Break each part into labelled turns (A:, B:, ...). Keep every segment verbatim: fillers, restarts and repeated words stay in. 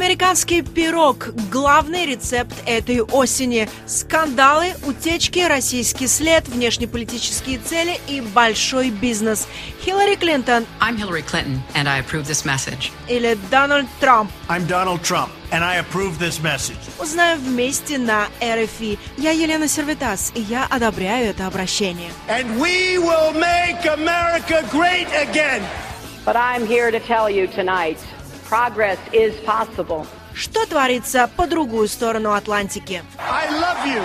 A: Американский пирог – главный рецепт этой осени. Скандалы, утечки, российский след, внешнеполитические цели и большой бизнес. Хиллари Клинтон.
B: I'm Hillary Clinton, and I approve this message.
A: Или Дональд Трамп.
C: I'm Donald Trump, and I approve this message.
A: Узнаем вместе на эр эф и. Я Елена Сервитас, и я одобряю это обращение.
C: And we will make America great again.
D: But I'm here to tell you tonight, progress is possible.
A: Что творится по другую сторону Атлантики?
C: I love you.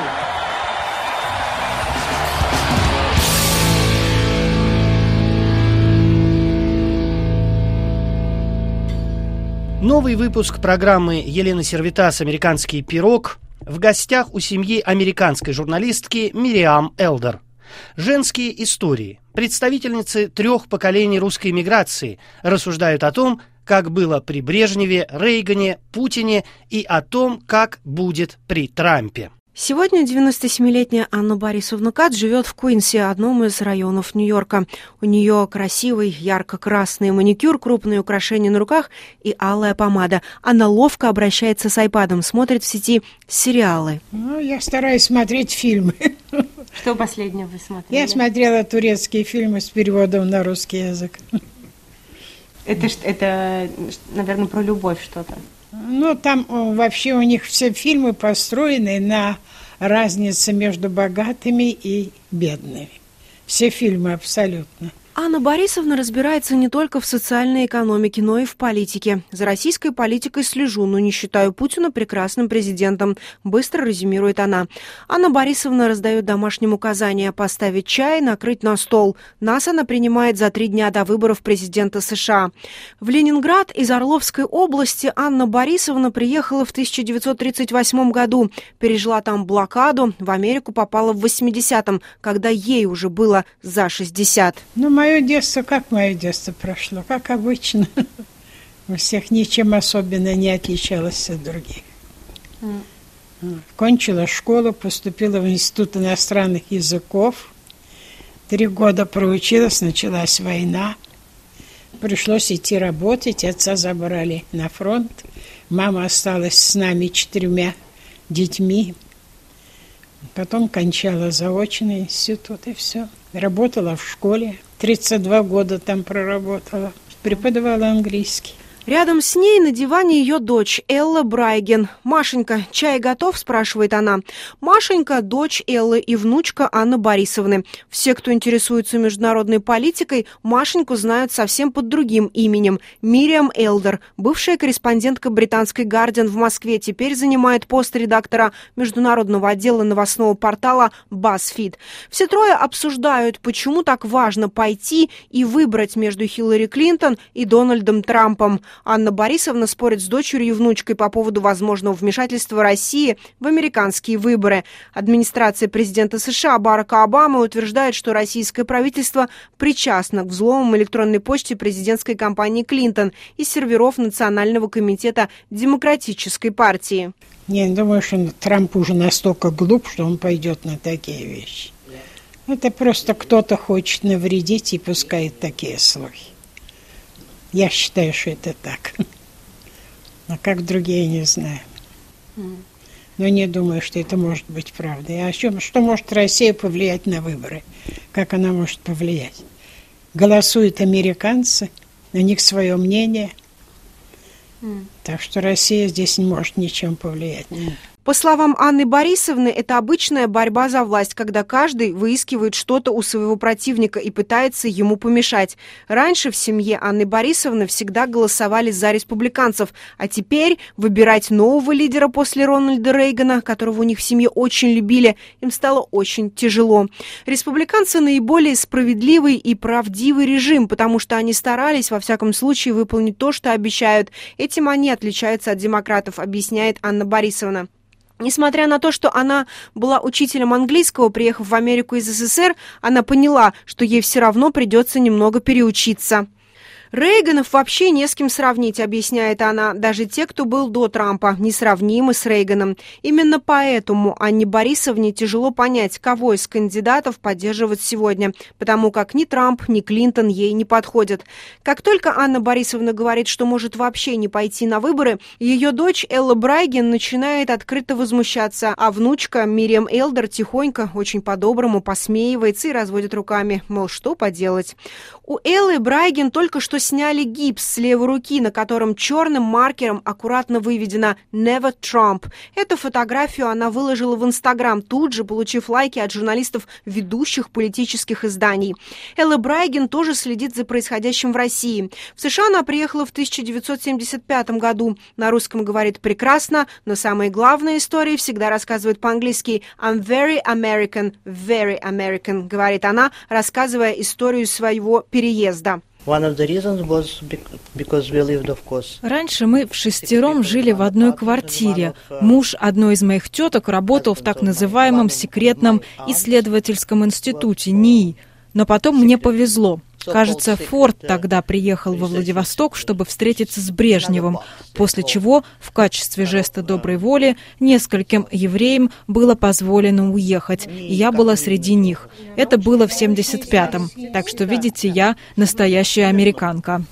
E: Новый выпуск программы Елены Сервитас «Американский пирог». В гостях у семьи американской журналистки Мириам Элдер. Женские истории. Представительницы трех поколений русской эмиграции рассуждают о том, как было при Брежневе, Рейгане, Путине и о том, как будет при Трампе.
A: Сегодня девяностосемилетняя Анна Борисовна Кац живет в Куинсе, одном из районов Нью-Йорка. У нее красивый ярко-красный маникюр, крупные украшения на руках и алая помада. Она ловко обращается с айпадом, смотрит в сети сериалы.
F: Ну, я стараюсь смотреть фильмы.
A: Что последнее вы смотрели?
F: Я смотрела турецкие фильмы с переводом на русский язык.
A: Это, это наверное, про любовь что-то.
F: Ну, там вообще у них все фильмы построены на разнице между богатыми и бедными. Все фильмы абсолютно.
A: Анна Борисовна разбирается не только в социальной экономике, но и в политике. За российской политикой слежу, но не считаю Путина прекрасным президентом, быстро резюмирует она. Анна Борисовна раздает домашним указания поставить чай, накрыть на стол. Нас она принимает за три дня до выборов президента США. В Ленинград из Орловской области Анна Борисовна приехала в тысяча девятьсот тридцать восьмом году. Пережила там блокаду, в Америку попала в восьмидесятом, когда ей уже было за шестьдесят.
F: Ну, мое детство, как мое детство прошло? Как обычно. У всех ничем особенно не отличалось от других. Mm. Кончила школу, поступила в Институт иностранных языков. Три года проучилась, началась война. Пришлось идти работать, отца забрали на фронт. Мама осталась с нами четырьмя детьми. Потом кончала заочный институт и все. Работала в школе. тридцать два года там проработала. Преподавала английский.
A: Рядом с ней на диване ее дочь Элла Брайген. «Машенька, чай готов?» – спрашивает она. Машенька – дочь Эллы и внучка Анны Борисовны. Все, кто интересуется международной политикой, Машеньку знают совсем под другим именем – Мириам Элдер. Бывшая корреспондентка британской «Гардиан» в Москве, теперь занимает пост редактора международного отдела новостного портала BuzzFeed. Все трое обсуждают, почему так важно пойти и выбрать между Хиллари Клинтон и Дональдом Трампом. Анна Борисовна спорит с дочерью и внучкой по поводу возможного вмешательства России в американские выборы. Администрация президента США Барака Обамы утверждает, что российское правительство причастно к взломам в электронной почте президентской кампании Клинтон и серверов Национального комитета Демократической партии.
F: Я не думаю, что Трамп уже настолько глуп, что он пойдет на такие вещи. Это просто кто-то хочет навредить и пускает такие слухи. Я считаю, что это так. А как другие, не знаю. Но не думаю, что это может быть правдой. А что, что может Россия повлиять на выборы? Как она может повлиять? Голосуют американцы, у них свое мнение. Mm. Так что Россия здесь не может ничем повлиять.
A: По словам Анны Борисовны, это обычная борьба за власть, когда каждый выискивает что-то у своего противника и пытается ему помешать. Раньше в семье Анны Борисовны всегда голосовали за республиканцев, а теперь выбирать нового лидера после Рональда Рейгана, которого у них в семье очень любили, им стало очень тяжело. Республиканцы наиболее справедливый и правдивый режим, потому что они старались, во всяком случае, выполнить то, что обещают. Этим они отличаются от демократов, объясняет Анна Борисовна. Несмотря на то, что она была учителем английского, приехав в Америку из СССР, она поняла, что ей все равно придется немного переучиться. Рейганов вообще не с кем сравнить, объясняет она. Даже те, кто был до Трампа, несравнимы с Рейганом. Именно поэтому Анне Борисовне тяжело понять, кого из кандидатов поддерживать сегодня, потому как ни Трамп, ни Клинтон ей не подходят. Как только Анна Борисовна говорит, что может вообще не пойти на выборы, ее дочь Элла Брайген начинает открыто возмущаться, а внучка Мириам Элдер тихонько, очень по-доброму посмеивается и разводит руками, мол, что поделать. У Эллы Брайген только что сняли гипс с левой руки, на котором черным маркером аккуратно выведено «Never Trump». Эту фотографию она выложила в Инстаграм, тут же получив лайки от журналистов ведущих политических изданий. Элла Брайген тоже следит за происходящим в России. В США она приехала в тысяча девятьсот семьдесят пятом году. На русском говорит прекрасно, но самые главные истории всегда рассказывает по-английски. «I'm very American, very American», говорит она, рассказывая историю своего переезда.
G: Раньше мы в шестером жили в одной квартире. Муж одной из моих теток работал в так называемом секретном исследовательском институте НИИ. Но потом мне повезло. Кажется, Форд тогда приехал во Владивосток, чтобы встретиться с Брежневым, после чего, в качестве жеста доброй воли, нескольким евреям было позволено уехать, и я была среди них. Это было в семьдесят пятом, так что, видите, я настоящая американка.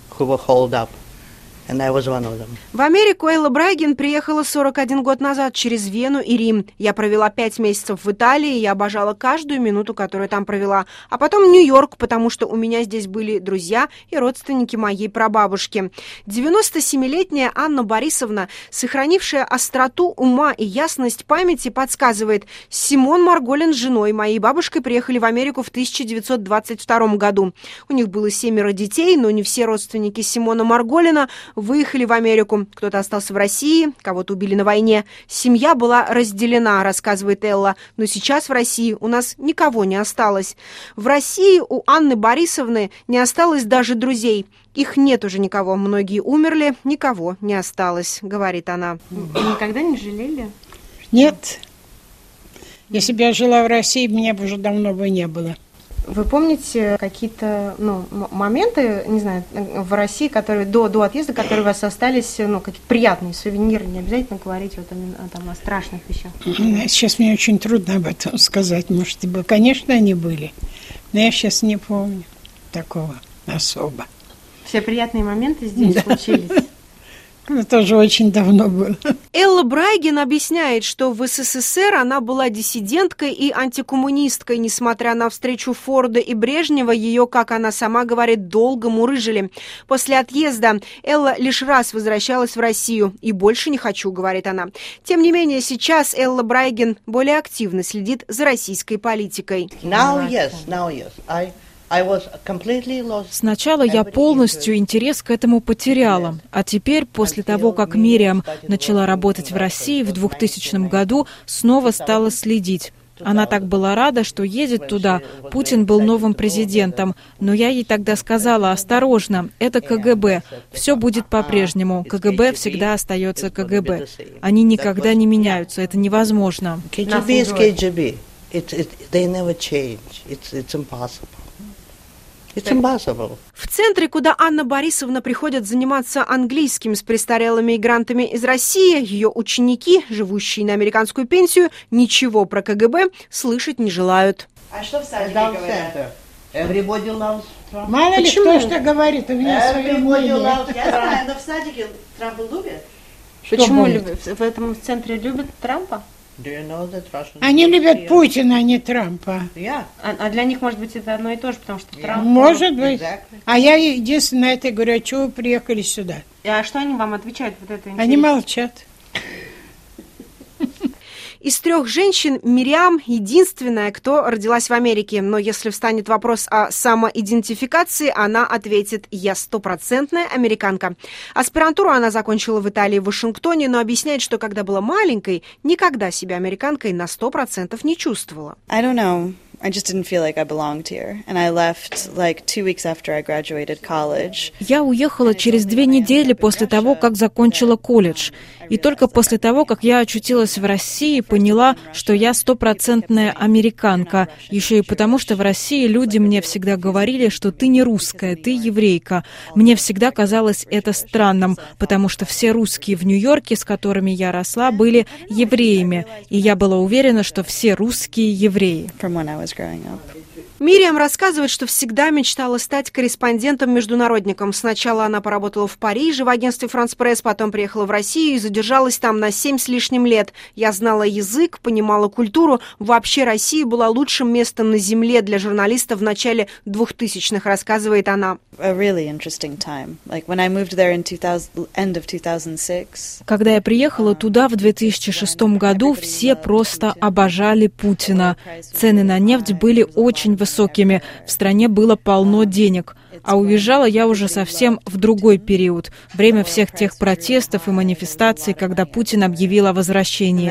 A: В Америку Элла Брайген приехала сорок один год назад через Вену и Рим. Я провела пять месяцев в Италии, и я обожала каждую минуту, которую там провела. А потом в Нью-Йорк, потому что у меня здесь были друзья и родственники моей прабабушки. девяностосемилетняя Анна Борисовна, сохранившая остроту ума и ясность памяти, подсказывает: Симон Марголин с женой, моей бабушкой, приехали в Америку в тысяча девятьсот двадцать втором году. У них было семеро детей, но не все родственники Симона Марголина выехали в Америку. Кто-то остался в России, кого-то убили на войне. Семья была разделена, рассказывает Элла. Но сейчас в России у нас никого не осталось. В России у Анны Борисовны не осталось даже друзей. Их нет уже никого. Многие умерли, никого не осталось, говорит она.
H: Никогда не жалели?
F: Нет. Если бы я жила в России, меня бы уже давно бы не было.
H: Вы помните какие-то ну, моменты, не знаю, в России, которые до, до отъезда, которые у вас остались, ну, какие-то приятные сувениры? Не обязательно говорить вот, там, о страшных вещах.
F: Сейчас мне очень трудно об этом сказать. Может, и бы, конечно, они были, но я сейчас не помню такого особо.
H: Все приятные моменты здесь да. случились?
F: Это тоже очень давно было.
A: Элла Брайген объясняет, что в СССР она была диссиденткой и антикоммунисткой. Несмотря на встречу Форда и Брежнева, ее, как она сама говорит, долго мурыжили. После отъезда Элла лишь раз возвращалась в Россию. И больше не хочу, говорит она. Тем не менее, сейчас Элла Брайген более активно следит за российской политикой.
I: Now, yes, now, yes. I...
G: Сначала я полностью интерес к этому потеряла, а теперь, после того, как Мириам начала работать в России в двухтысячном году, снова стала следить. Она так была рада, что едет туда. Путин был новым президентом. Но я ей тогда сказала: осторожно, это КГБ. Все будет по-прежнему. КГБ всегда остается КГБ. Они никогда не меняются. Это невозможно.
I: КГБ is КГБ. They never change. It's, it's impossible.
A: В центре, куда Анна Борисовна приходит заниматься английским с престарелыми мигрантами из России, ее ученики, живущие на американскую пенсию, ничего про КГБ слышать не желают.
I: А что в садике говорят?
F: Мало ли кто что говорит, у меня свое мнение.
I: Я знаю, но в садике Трампа любят.
H: Почему любят? В этом центре любят Трампа?
F: Они любят Путина, а не Трампа.
I: Yeah.
H: А, а для них, может быть, это одно и то же, потому что
I: Yeah.
H: Трамп...
F: Может быть.
I: Exactly.
F: А я единственное на это говорю: а чего вы приехали сюда?
H: А что они вам отвечают? Вот это
F: Они молчат.
A: Из трех женщин Мириам единственная, кто родилась в Америке. Но если встанет вопрос о самоидентификации, она ответит: я стопроцентная американка. Аспирантуру она закончила в Италии, в Вашингтоне, но объясняет, что когда была маленькой, никогда себя американкой на сто процентов не чувствовала.
J: I don't know. I just didn't feel like I belonged here. And I left like two weeks after I graduated college.
G: Я уехала через две недели после того, как закончила колледж. И только после того, как я очутилась в России, поняла, что я стопроцентная американка. Еще и потому, что в России люди мне всегда говорили, что ты не русская, ты еврейка. Мне всегда казалось это странным, потому что все русские в Нью-Йорке, с которыми я росла, были евреями. И я была уверена, что все русские евреи.
A: Мириам рассказывает, что всегда мечтала стать корреспондентом-международником. Сначала она поработала в Париже в агентстве «Франс Пресс», потом приехала в Россию и задержалась там на семь с лишним лет. Я знала язык, понимала культуру. Вообще Россия была лучшим местом на земле для журналиста в начале двухтысячных, рассказывает она.
G: Когда я приехала туда в две тысячи шестом году, все просто обожали Путина. Цены на нефть были очень высокими. Высокими. В стране было полно денег. А уезжала я уже совсем в другой период. Время всех тех протестов и манифестаций, когда Путин объявил о возвращении.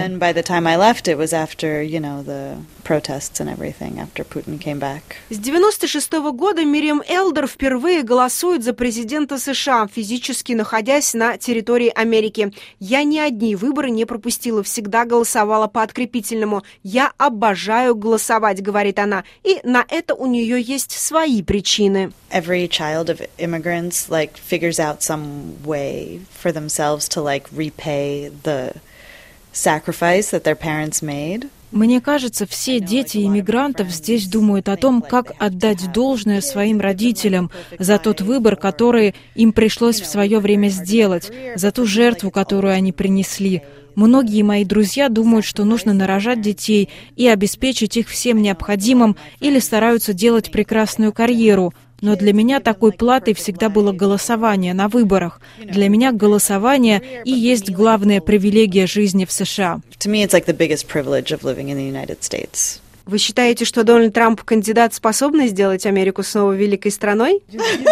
A: С девяносто шестого года Мириам Элдер впервые голосует за президента США, физически находясь на территории Америки. «Я ни одни выборы не пропустила, всегда голосовала по открепительному. Я обожаю голосовать», — говорит она. И на это у нее есть свои причины.
J: Every child of immigrants like figures out some way for themselves to like repay the sacrifice that their parents made.
G: Мне кажется, все дети иммигрантов здесь думают о том, как отдать должное своим родителям за тот выбор, который им пришлось в свое время сделать, за ту жертву, которую они принесли. Многие мои друзья думают, что нужно нарожать детей и обеспечить их всем необходимым или стараются делать прекрасную карьеру. Но для меня такой платой всегда было голосование на выборах. Для меня голосование и есть главная привилегия жизни в США.
A: Вы считаете, что Дональд Трамп кандидат, способный сделать Америку снова великой страной?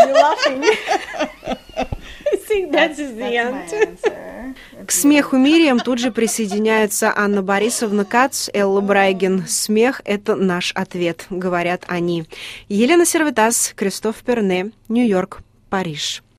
A: К смеху Мириам тут же присоединяются Анна Борисовна Кац, Элла Брайген. Смех – это наш ответ, говорят они. Елена Сервитас, Кристоф Перне, Нью-Йорк, Париж.